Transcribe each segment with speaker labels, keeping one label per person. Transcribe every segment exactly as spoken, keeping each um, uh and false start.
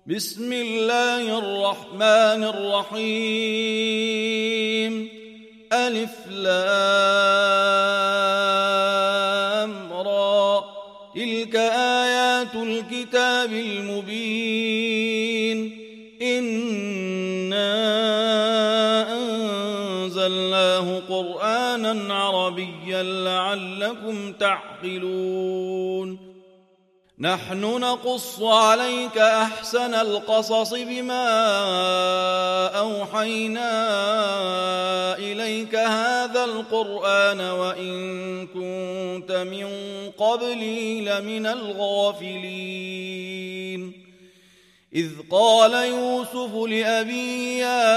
Speaker 1: بسم الله الرحمن الرحيم. ألف لام را. تلك آيات الكتاب المبين. إنا أنزلناه قرآنا عربيا لعلكم تعقلون. نحن نقص عليك أحسن القصص بما أوحينا إليك هذا القرآن وإن كنت من قبله لمن الغافلين. إذ قال يوسف لأبيه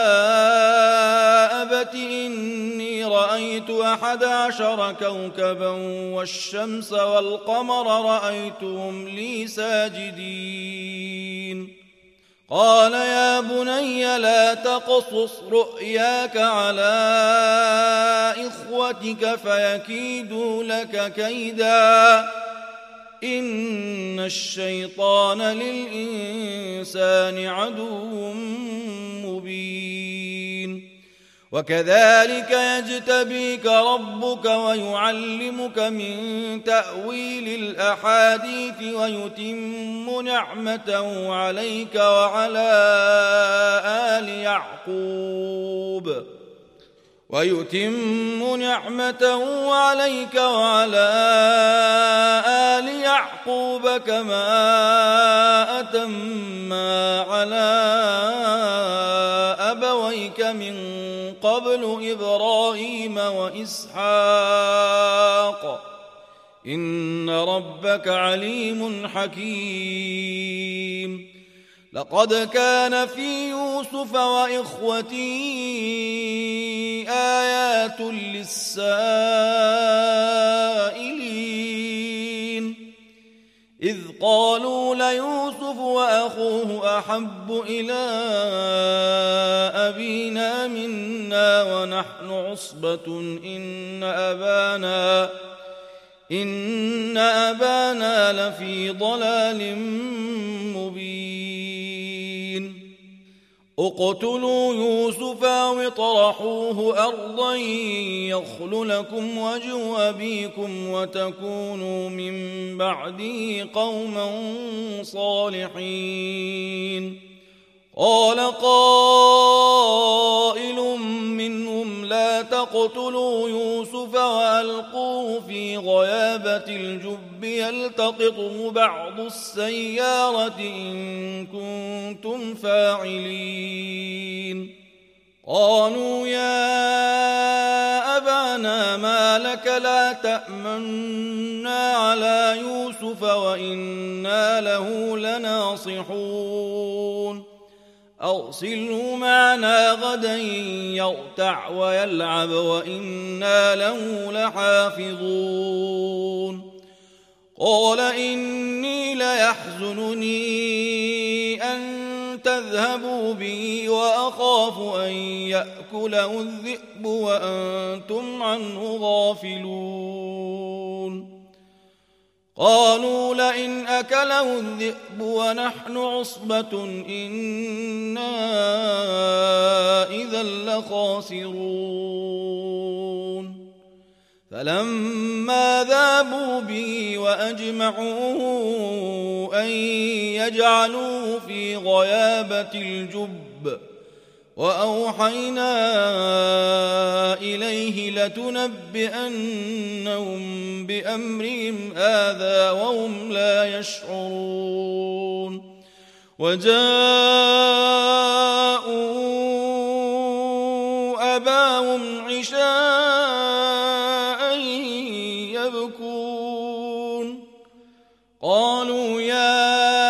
Speaker 1: يا أبت إني رأيت أحد عشر كوكبا والشمس والقمر رأيتهم لي ساجدين. قال يا بني لا تقصص رؤياك على إخوتك فيكيدوا لك كيدا إن الشيطان للإنسان عدو مبين. وكذلك يجتبيك ربك ويعلمك من تأويل الأحاديث ويتم نعمته عليك وعلى آل يعقوب ويتم نعمته عليك وعلى آل يعقوب كما أتمها على أبويك من قبل إبراهيم وإسحاق إن ربك عليم حكيم. لقد كان في يوسف وإخوته آيات للسائلين إذ قالوا ليوسف وأخوه أحب إلى أبينا منا ونحن عصبة إن أبانا إن أبانا لفي ضلال مبين. اقتلوا يوسف واطرحوه أرضا يخل لكم وجه أبيكم وتكونوا من بعده قوما صالحين. قال قائل منهم لا تقتلوا يوسف وألقوه في غيابة الجب يلتقطه بعض السيارة إن كنتم فاعلين. قالوا يا أبانا ما لك لا تأمنا على يوسف وإنا له لناصحون. أرسله معنا غدا يرتع ويلعب وإنا له لحافظون. قال إني ليحزنني أن تذهبوا به وأخاف أن يأكله الذئب وأنتم عنه غافلون. قالوا لئن أكله الذئب ونحن عصبة إنا إذا لخاسرون. فلما ذابوا به وأجمعوا أن يجعلوه في غيابة الجب وأوحينا إليه لتنبئنهم بأمرهم هذا وهم لا يشعرون. وجاءوا أباهم عشاء يبكون. قالوا يا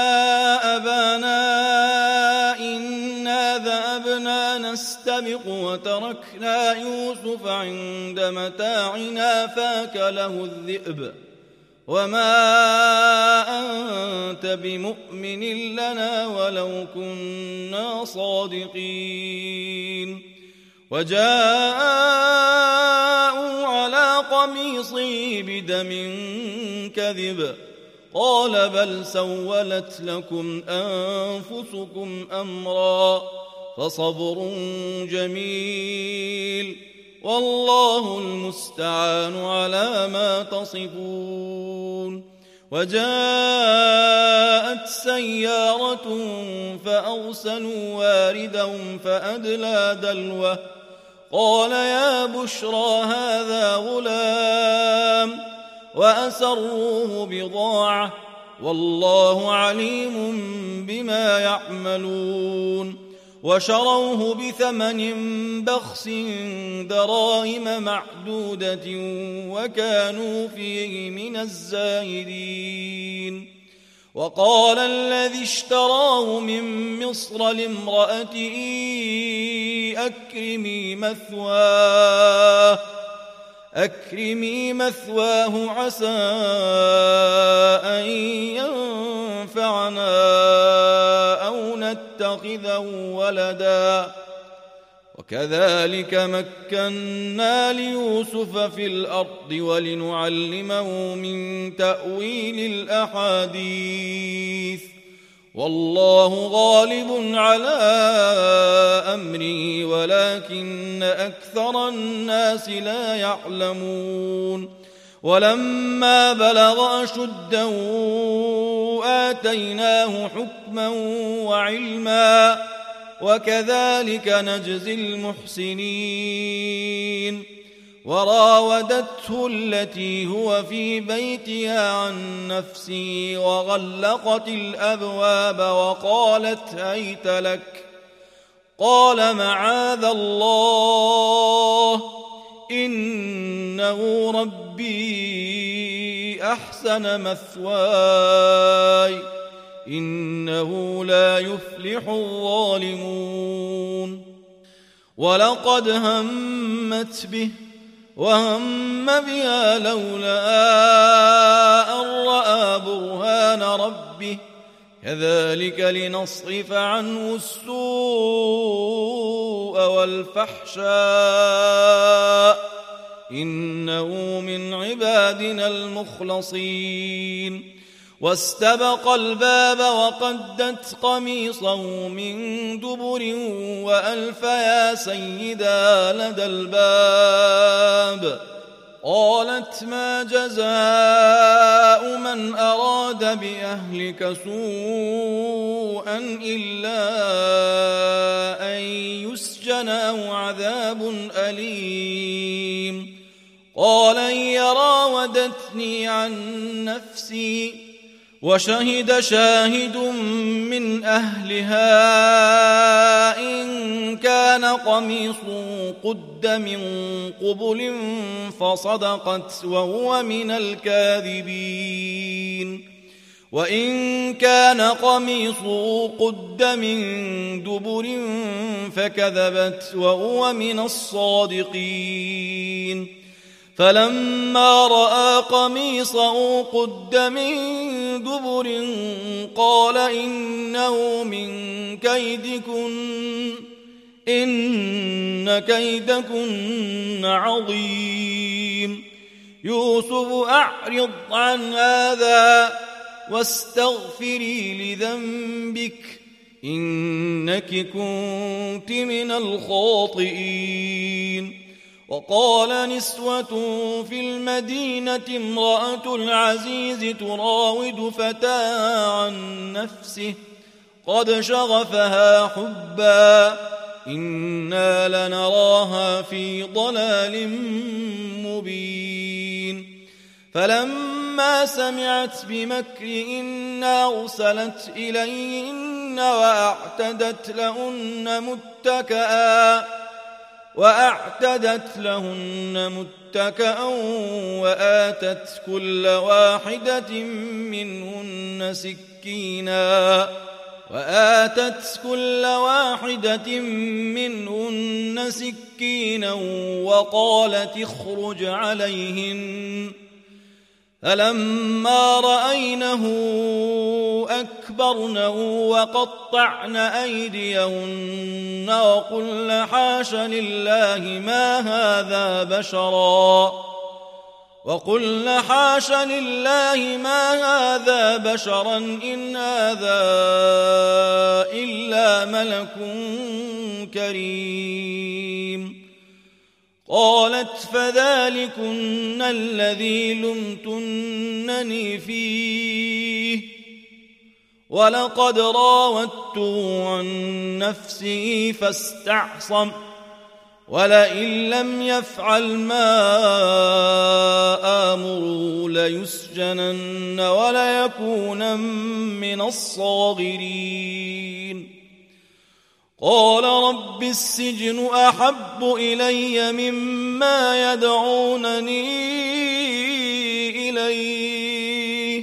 Speaker 1: نستبق وتركنا يوسف عند متاعنا فاكله الذئب وما أنت بمؤمن لنا ولو كنا صادقين. وجاءوا على قميصه بدم كذب قال بل سولت لكم أنفسكم أمرا فصبر جميل والله المستعان على ما تصفون. وجاءت سيارة فأرسلوا واردهم فأدلى دلوه قال يا بشرى هذا غلام وأسروه بضاعة والله عليم بما يعملون. وشروه بثمن بخس دراهم معدودة وكانوا فيه من الزاهدين. وقال الذي اشتراه من مصر لامرأته أكرمي مثواه أكرمي مثواه عسى أن ينفعنا أو نتخذه ولدا. وكذلك مكنا ليوسف في الأرض ولنعلمه من تأويل الأحاديث والله غالب على أمره ولكن أكثر الناس لا يعلمون. ولما بلغ أشده آتيناه حكما وعلما وكذلك نجزي المحسنين. وراودته التي هو في بيتها عن نفسه وغلقت الأبواب وقالت هيت لك قال معاذ الله إنه ربي أحسن مثواي إنه لا يفلح الظالمون. ولقد همت به وهم بها لولا أن رأى برهان ربه كذلك لنصرف عنه السوء والفحشاء إنه من عبادنا المخلصين. واستبق الباب وقدت قميصه من دبر وألف يا سيدا لدى الباب قالت ما جزاء من أراد بأهلك سوءا إلا أن يسجن أو عذاب أليم. قال هي راودتني عن نفسي وشهد شاهد من أهلها إن كان قميصه قد من قبل فصدقت وهو من الكاذبين وإن كان قميصه قد من دبر فكذبت وهو من الصادقين. فلما رأى قميصه قد من دبر قال إنه من كيدكن إن كيدكن عظيم. يوسف أعرض عن هذا واستغفري لذنبك إنك كنت من الخاطئين. وقال نسوة في المدينة امرأة العزيز تراود فتاها عن نفسه قد شغفها حبا إنا لنراها في ضلال مبين. فلما سمعت بمكرهن أرسلت إليهن وأعتدت لهن متكئا وأعتدت لهن متكئا وآتت كل واحدة منهن سكينا وآتت كل واحدة منهن سكينا وقالت اخرج عليهن. فلما رأينه أكبرنه وقطعن أيديهن وقلن حاش لله ما هذا بشرا وقلنا حاش لله ما هذا بشرا إن هذا إلا ملك كريم. قالت فذلكن الذي لمتنني فيه ولقد راودته عن نفسه فاستعصم ولئن لم يفعل ما آمره ليسجنن وليكونن من الصاغرين. قال رب السجن أحب إلي مما يدعونني إليه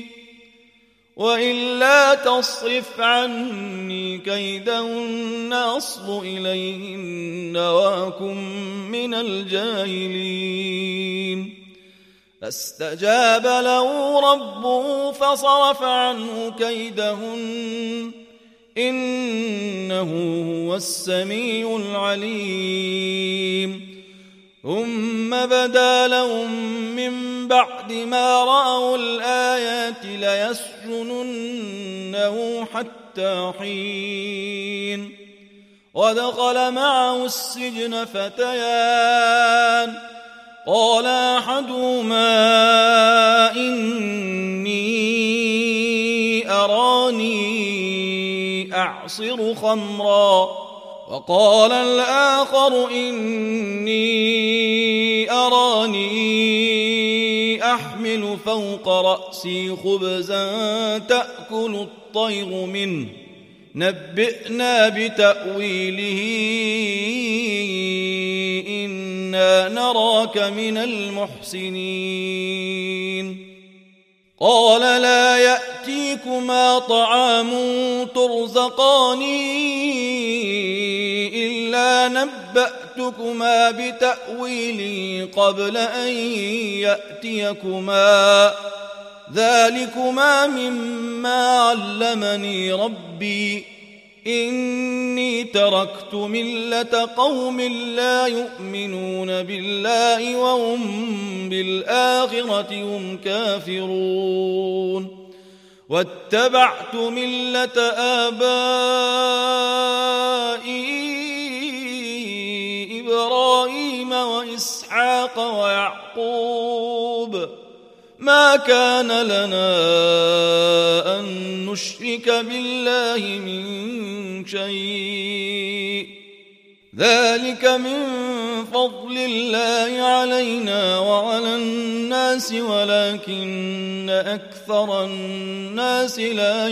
Speaker 1: وإلا تصرف عني كيدهن أصب إليهن وأكن من الجاهلين. فاستجاب له ربه فصرف عنه كيدهن إنه هو السميع العليم. ثم بدا لهم من بعد ما رأوا الآيات ليسجننه حتى حين. ودخل معه السجن فتيان قال أحدهما إني أراني أعصر خمرا وقال الآخر إني أراني أحمل فوق رأسي خبزا تأكل الطير منه نبئنا بتأويله إنا نراك من المحسنين. قال لا يأتيكما طعام ترزقاني إلا نبأتكما بتأويله قبل أن يأتيكما ذلكما مما علمني ربي إني تركت ملة قوم لا يؤمنون بالله وهم بالآخرة هم كافرون واتبعت ملة آبائي إبراهيم وإسحاق ويعقوب ما كان لنا أن نشرك بالله من شيء ذلك من فضل الله علينا وعلى الناس ولكن أكثر الناس لا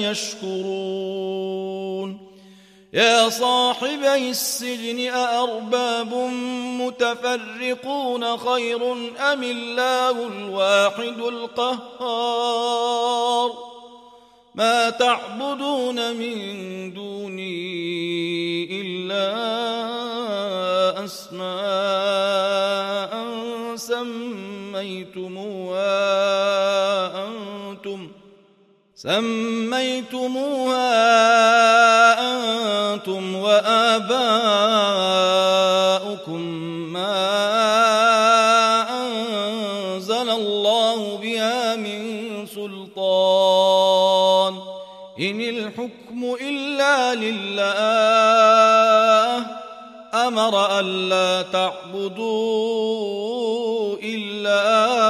Speaker 1: يشكرون. يا صاحبي السجن أأرباب متفرقون خير أم الله الواحد القهار ما تعبدون من دوني إلا أسماء سميتموها أنتم سميتموها أنتم وآباؤكم ما أنزل الله بها من سلطان إن الحكم إلا لله أمر ألا تعبدوا إلا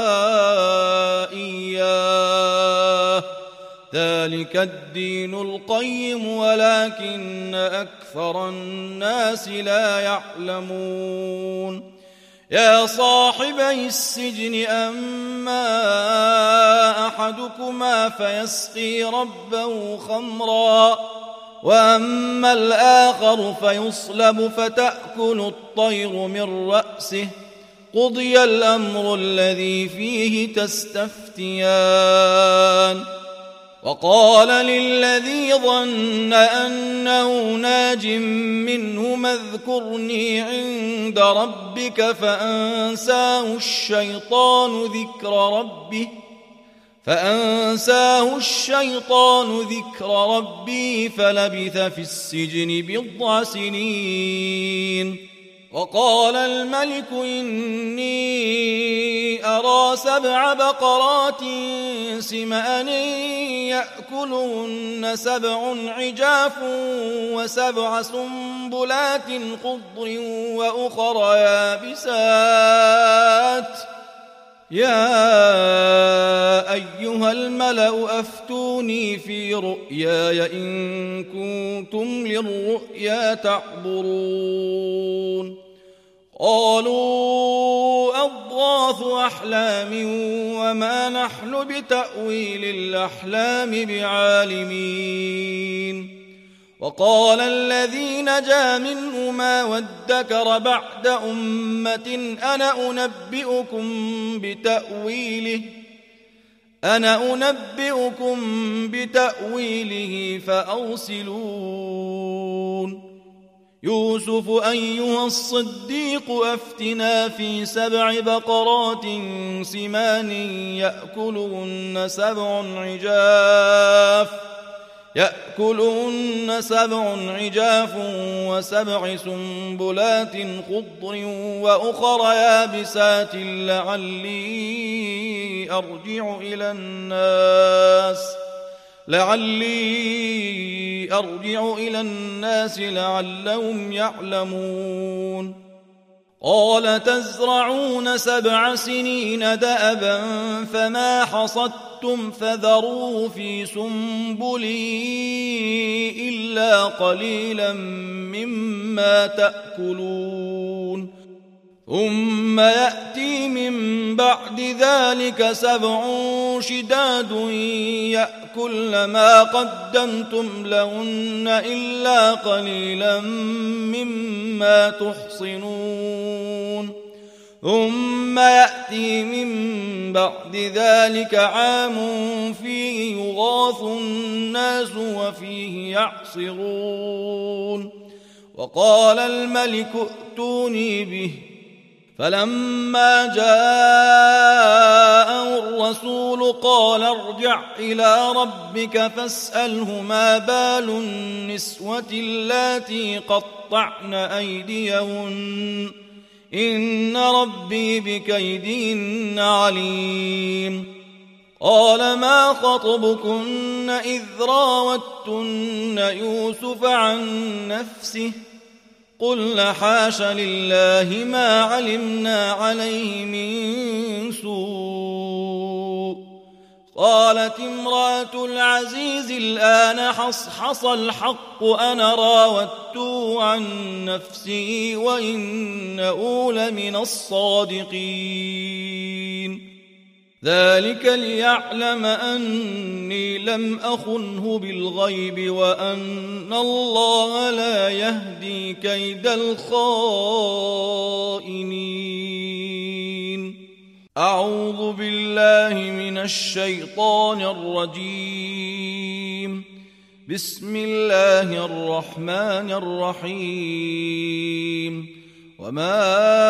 Speaker 1: إياه ذلك الدين القيم ولكن أكثر الناس لا يعلمون. يا صاحبي السجن أما أحدكما فيسقي ربه خمرا وأما الآخر فيصلب فتأكل الطير من رأسه قضي الأمر الذي فيه تستفتيان. وقال للذي ظن أنه ناج منهما اذكرني عند ربك فأنساه الشيطان ذكر ربه فأنساه الشيطان ذكر ربي فلبث في السجن بضع سنين وقال الملك إني أرى سبع بقرات سمان يأكلهن سبع عجاف وسبع سنبلات خضر وأخر يابسات يا أيها الملأ أفتوني في رؤياي إن كنتم للرؤيا تعبرون قالوا أضغاث أحلام وما نحن بتأويل الأحلام بعالمين وقال الذي نجا منهما وادكر بعد أمة أنا أنبئكم بتأويله أنا أنبئكم بتأويله فأرسلون يوسف أيها الصديق أفتنا في سبع بقرات سمان يأكلهن سبع عجاف يأكلهن سبع عجاف وسبع سنبلات خضر وأخر يابسات لعلي أرجع إلى الناس لعلي أرجع إلى الناس لعلهم يعلمون قال تزرعون سبع سنين دأبا فما حصدتم فذروه في سنبله إلا قليلا مما تأكلون ثم يأتي من بعد ذلك سبع شداد يأكل ما قدمتم لهن إلا قليلا مما تحصنون ثم يأتي من بعد ذلك عام فيه يغاث الناس وفيه يعصرون وقال الملك ائتوني به فلما جاءه الرسول قال ارجع إلى ربك فاسأله ما بال النسوة اللاتي قطعن أيديهن إن ربي بكيدهن عليم قال ما خطبكن إذ راوتن يوسف عن نفسه قلنا حاش لله ما علمنا عليه من سوء قالت امرأة العزيز الآن حصحص الحق أنا راودته عن نفسه وإنه لمن الصادقين ذلك ليعلم أني لم أخنه بالغيب وأن الله لا يهدي كيد الخائنين أعوذ بالله من الشيطان الرجيم بسم الله الرحمن الرحيم وما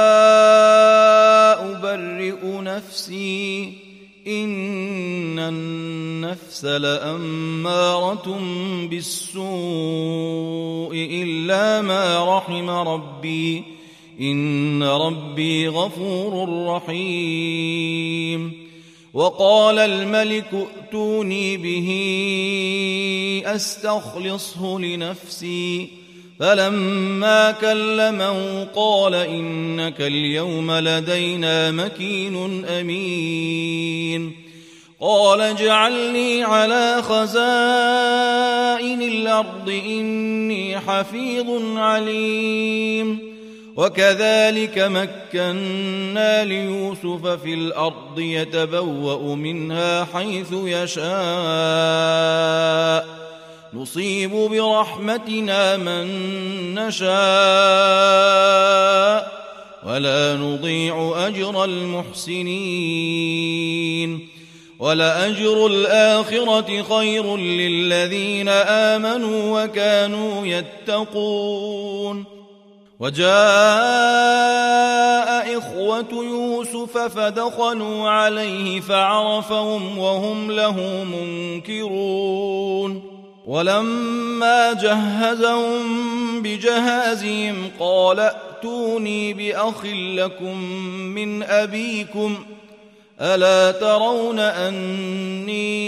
Speaker 1: أبرئ نفسي إن النفس لأمارة بالسوء إلا ما رحم ربي إن ربي غفور رحيم وقال الملك ائتوني به أستخلصه لنفسي فلما كلمه قال إنك اليوم لدينا مكين أمين قال اجعلني على خزائن الأرض إني حفيظ عليم وكذلك مكنا ليوسف في الأرض يتبوأ منها حيث يشاء نصيب برحمتنا من نشاء ولا نضيع أجر المحسنين ولأجر الآخرة خير للذين آمنوا وكانوا يتقون وجاء إخوة يوسف فدخلوا عليه فعرفهم وهم له منكرون ولما جهزهم بجهازهم قال ائتوني بأخ لكم من أبيكم ألا ترون أني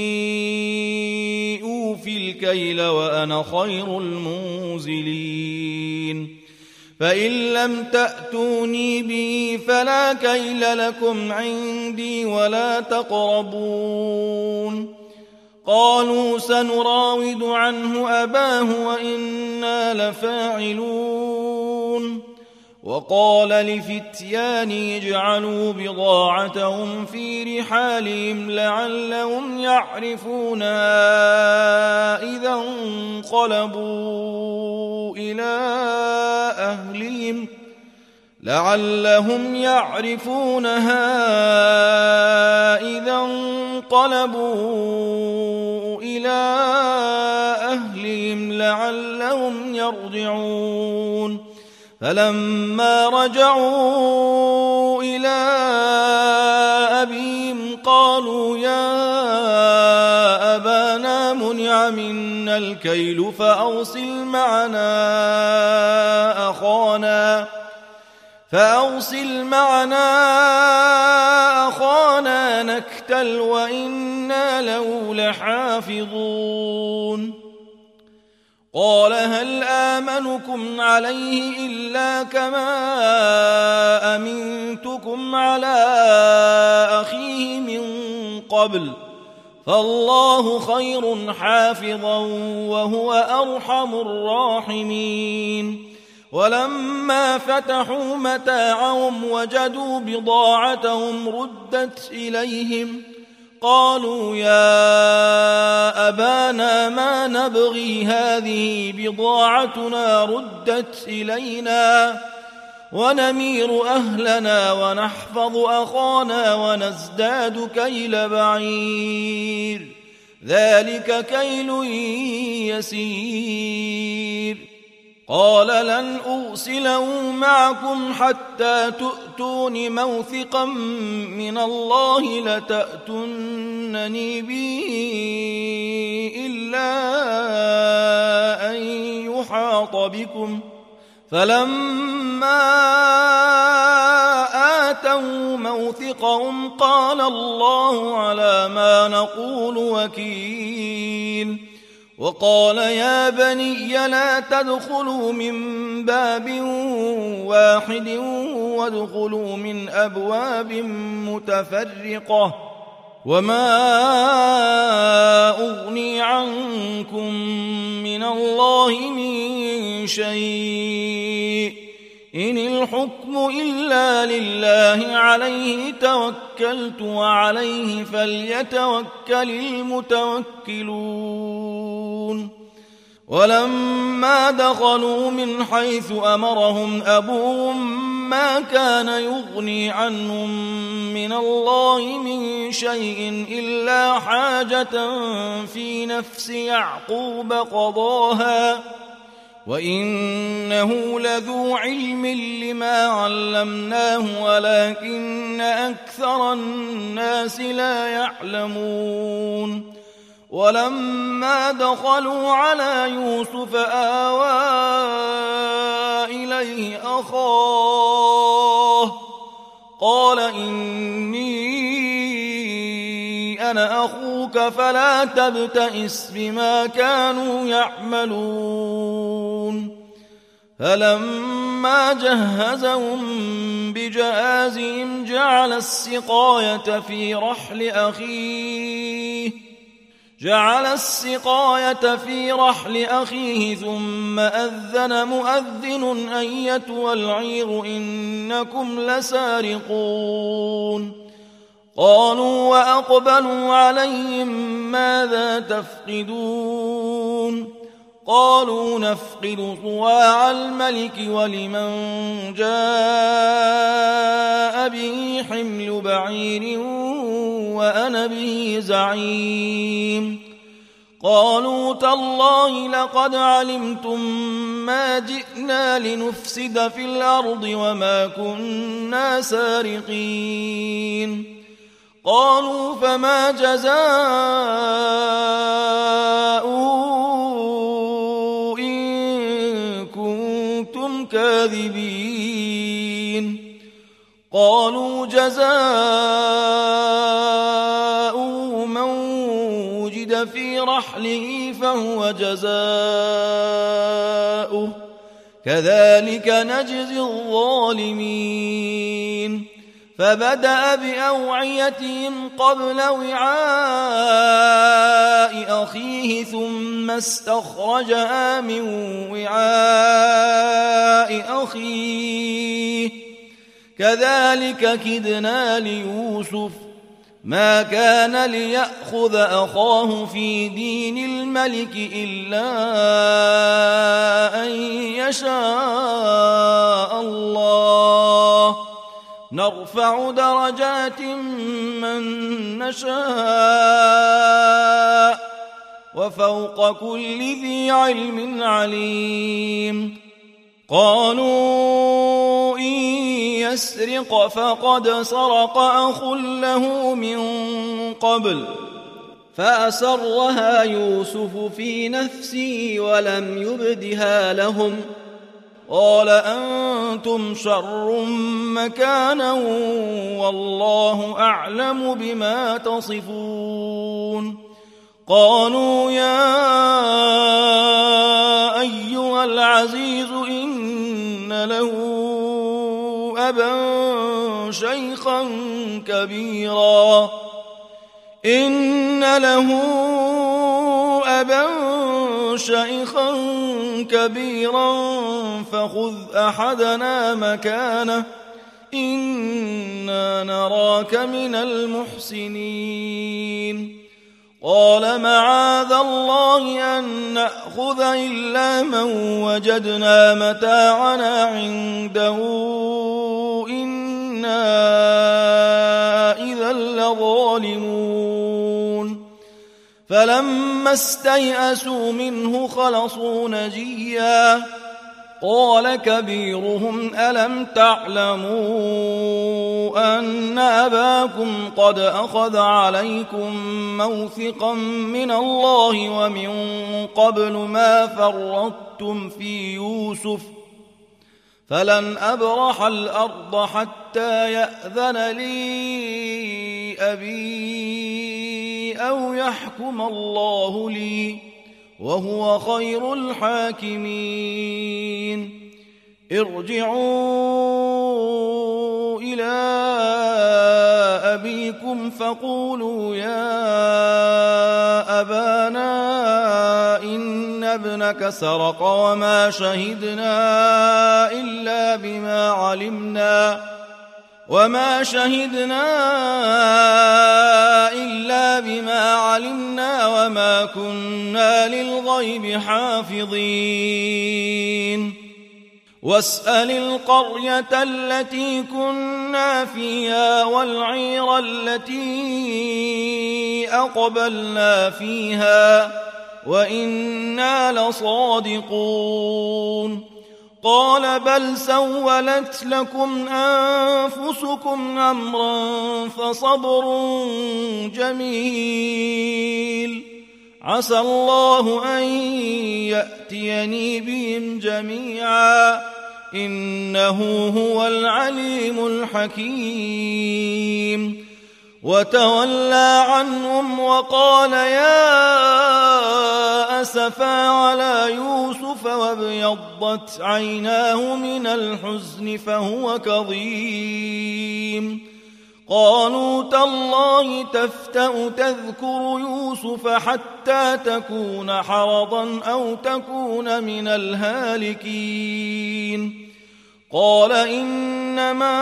Speaker 1: أوفي الكيل وأنا خير المنزلين فإن لم تأتوني به فلا كيل لكم عندي ولا تقربون قالوا سنراود عنه أباه وإنا لفاعلون وقال لفتيانه اجعلوا بضاعتهم في رحالهم لعلهم يعرفونها إذا انقلبوا إلى أهلهم لعلهم يعرفونها إذا انقلبوا إلى أهلهم لعلهم يرجعون فلما رجعوا إلى أبيهم قالوا يا أبانا منع منا الكيل فأرسل معنا أخانا فأرسل معنا أخانا نكتل وإنا له لحافظون قال هل آمنكم عليه إلا كما أمنتكم على أخيه من قبل فالله خير حافظا وهو أرحم الراحمين ولما فتحوا متاعهم وجدوا بضاعتهم ردت إليهم قالوا يا أبانا ما نبغي هذه بضاعتنا ردت إلينا ونمير أهلنا ونحفظ أخانا ونزداد كيل بعير ذلك كيل يسير قال لن أرسله معكم حتى تؤتون موثقا من الله لتأتونني به إلا أن يحاط بكم فلما آتوا موثقهم قال الله على ما نقول وكيل وقال يا بني لا تدخلوا من باب واحد وادخلوا من أبواب متفرقة وما أغني عنكم من الله من شيء إن الحكم إلا لله عليه توكلت وعليه فليتوكل المتوكلون ولما دخلوا من حيث أمرهم أبوهم ما كان يغني عنهم من الله من شيء إلا حاجة في نفس يعقوب قضاها وإنه لذو علم لما علمناه ولكن أكثر الناس لا يعلمون ولما دخلوا على يوسف آوى إليه أخاه قال إني أنا أخوك فلا تبتئس بما كانوا يعملون فلما جهزهم بجهازهم جعل السقاية في رحل أخيه جعل السقاية في رحل أخيه ثم أذن مؤذن أيتها العير إنكم لسارقون قالوا وأقبلوا عليهم ماذا تفقدون قالوا نفقد صواع الملك ولمن جاء به حمل بعير وأنا به زعيم قالوا تالله لقد علمتم ما جئنا لنفسد في الأرض وما كنا سارقين قالوا فما جزاؤه كاذبين قالوا جزاؤه من وجد في رحله فهو جزاؤه كذلك نجزي الظالمين فبدأ بأوعيتهم قبل وعاء أخيه ثم استخرجها من وعاء أخيه كذلك كدنا ليوسف ما كان ليأخذ أخاه في دين الملك إلا أن يشاء الله نرفع درجات من نشاء وفوق كل ذي علم عليم قالوا إن يسرق فقد سرق أخ له من قبل فأسرها يوسف في نفسه ولم يبدها لهم قال أنتم شر مكانا والله أعلم بما تصفون قالوا يا أيها العزيز إن له أبا شيخا كبيرا إن له أبا شيخا كبيرا فخذ أحدنا مكانه إنا نراك من المحسنين قال معاذ الله أن نأخذ إلا من وجدنا متاعنا عنده إنا إذا لظالمون فلما استيئسوا منه خلصوا نجيا قال كبيرهم ألم تعلموا أن أباكم قد أخذ عليكم موثقا من الله ومن قبل ما فرطتم في يوسف فلن أبرح الأرض حتى يأذن لي أبي أو يحكم الله لي وهو خير الحاكمين ارجعوا إلى أبيكم فقولوا يا أبانا إن ابنك سرق وما شهدنا إلا بما علمنا وما شهدنا إلا بما علمنا وما كنا للغيب حافظين واسأل القرية التي كنا فيها والعير التي أقبلنا فيها وإنا لصادقون قال بل سولت لكم أنفسكم أمرا فصبر جميل عسى الله أن يأتيني بهم جميعا إنه هو العليم الحكيم وتولى عنهم وقال يا أسفا على يوسف وابيضت عيناه من الحزن فهو كظيم قالوا تالله تفتأ تذكر يوسف حتى تكون حرضا أو تكون من الهالكين قال إنما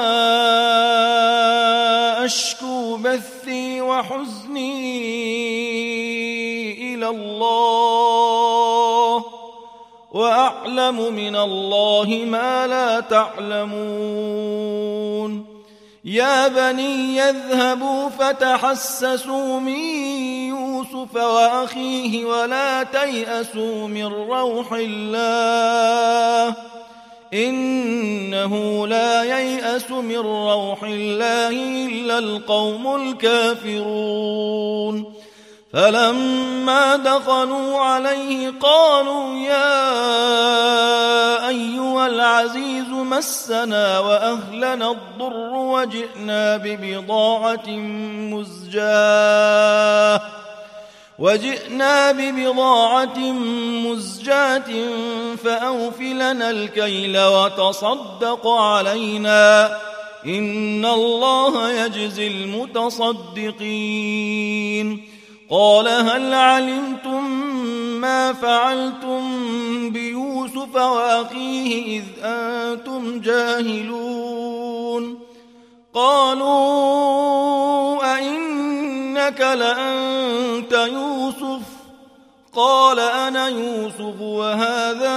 Speaker 1: أشكو بثي وحزني إلى الله وأعلم من الله ما لا تعلمون يا بني يذهبوا فتحسسوا من يوسف وأخيه ولا تيأسوا من روح الله إنه لا ييأس من روح الله إلا القوم الكافرون فلما دخلوا عليه قالوا يا أيها العزيز مسنا وأهلنا الضر وجئنا ببضاعة مزجاة وجئنا ببضاعة مزجاة فأوف لنا الكيل وتصدق علينا إن الله يجزي المتصدقين. قال هل علمتم ما فعلتم بيوسف وأخيه إذ أنتم جاهلون؟ قالوا أئنك لأنت يوسف؟ قال أنا يوسف وهذا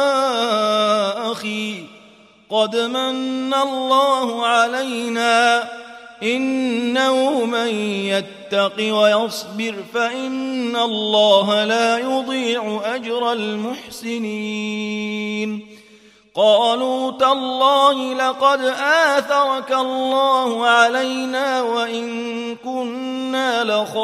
Speaker 1: أخي قد من الله علينا إنه من يتق ويصبر فإن الله لا يضيع أجر المحسنين. قالوا تالله لقد آثرك الله علينا وإن كنا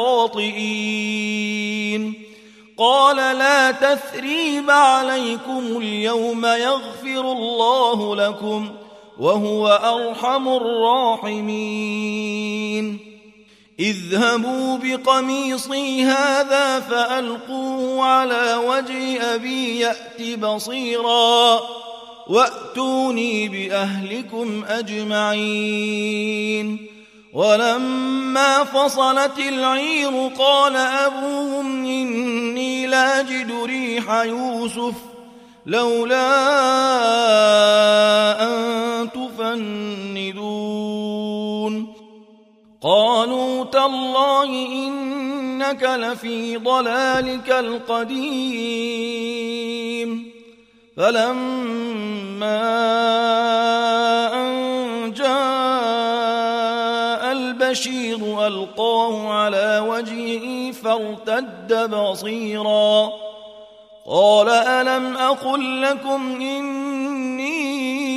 Speaker 1: لخاطئين. قال لا تثريب عليكم اليوم يغفر الله لكم وهو أرحم الراحمين. اذهبوا بقميصي هذا فألقوه على وجه أبي يأت بصيرا وأتوني بأهلكم أجمعين. ولما فصلت العير قال أبوهم إني لاجد ريح يوسف لولا أن تفندون. قالوا تالله إنك لفي ضلالك القديم. فلما أن جاء البشير ألقاه على وجهه فارتد بصيرا قال ألم أقل لكم إني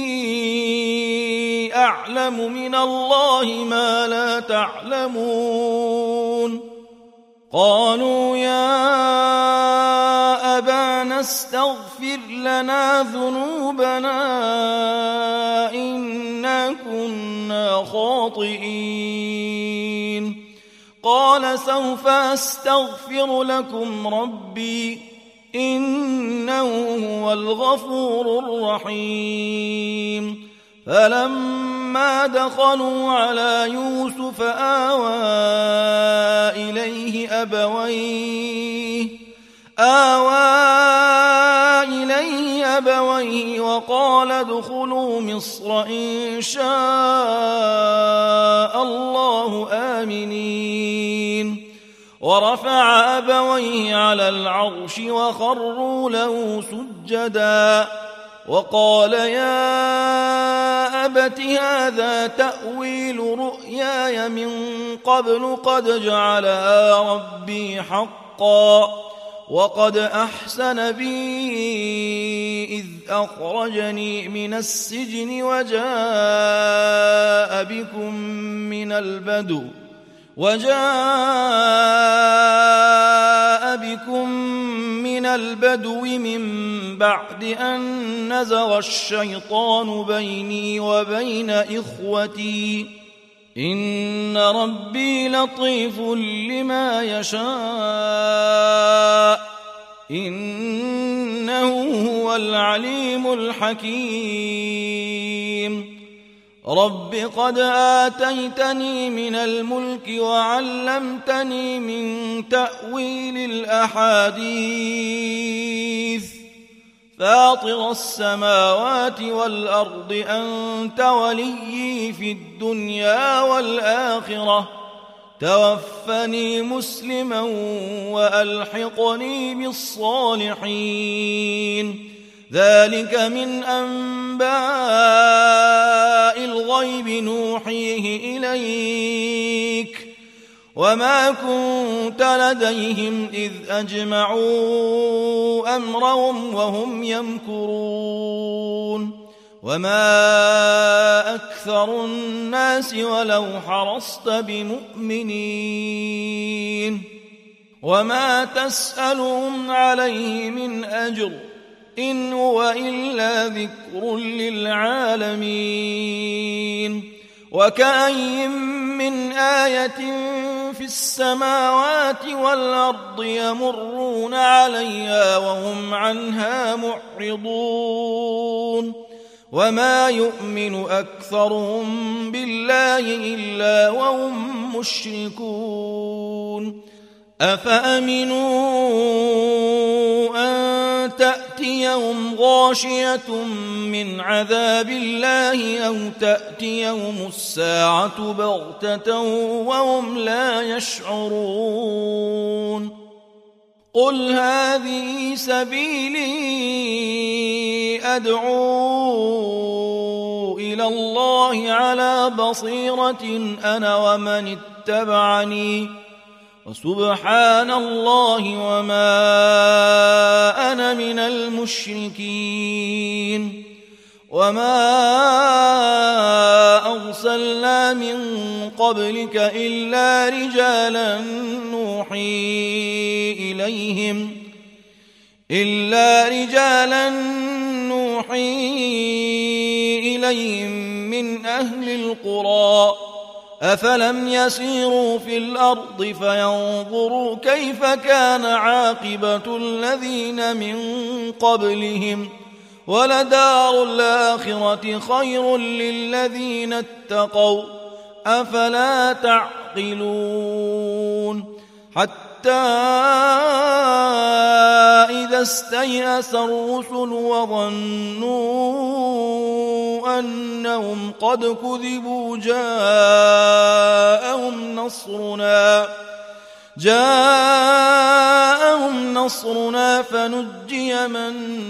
Speaker 1: أعلم من الله ما لا تعلمون؟ قالوا يا أبانا استغفر لنا ذنوبنا إنا كنا خاطئين. قال سوف أستغفر لكم ربي إنه هو الغفور الرحيم. فلما دخلوا على يوسف آوى إليه أبويه آوى إليه أبويه وقال ادخلوا مصر إن شاء الله آمنين. ورفع أبويه على العرش وخروا له سجدا وقال يا أبت هذا تأويل رؤياي من قبل قد جعلها ربي حقا وقد أحسن بي إذ أخرجني من السجن وجاء بكم من البدو وجاء بكم من البدو من بعد أن نزغ الشيطان بيني وبين إخوتي إن ربي لطيف لما يشاء إنه هو العليم الحكيم. رب قد آتيتني من الملك وعلمتني من تأويل الأحاديث فاطر السماوات والأرض أنت وليي في الدنيا والآخرة توفني مسلما وألحقني بالصالحين. ذلك من أنباء الغيب نوحيه إليك وما كنت لديهم إذ أجمعوا أمرهم وهم يمكرون. وما أكثر الناس ولو حرصت بمؤمنين وما تسألهم عليه من أجر إن هو إلا ذكر للعالمين وكأين من آية في السماوات والأرض يمرون عليها وهم عنها معرضون وما يؤمن أكثرهم بالله إلا وهم مشركون أفأمنوا أن تأتيهم غاشية من عذاب الله أو تأتيهم الساعة بغتة وهم لا يشعرون قل هذه سبيلي أدعو إلى الله على بصيرة أنا ومن اتبعني وسبحان الله وما أنا من المشركين وما أرسلنا من قبلك إلا رجالا نوحي إليهم إلا رجالا نوحي إليهم من أهل القرى أفلم يسيروا في الأرض فينظروا كيف كان عاقبة الذين من قبلهم ولدار الآخرة خير للذين اتقوا أفلا تعقلون حتى إذا استيأس الرسل وظنوا أنهم قد كذبوا جاءهم نصرنا جاءهم نصرنا فنجي من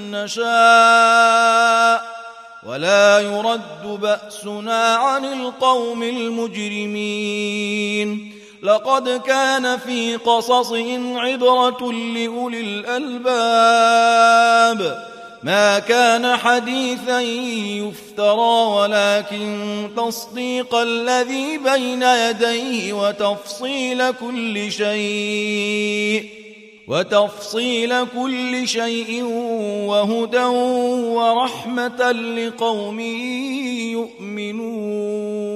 Speaker 1: نشاء ولا يرد بأسنا عن القوم المجرمين لقد كان في قصصهم عبرة لأولي الألباب ما كان حديثا يفترى ولكن تصديق الذي بين يديه وتفصيل كل شيء وتفصيل كل شيء وهدى ورحمة لقوم يؤمنون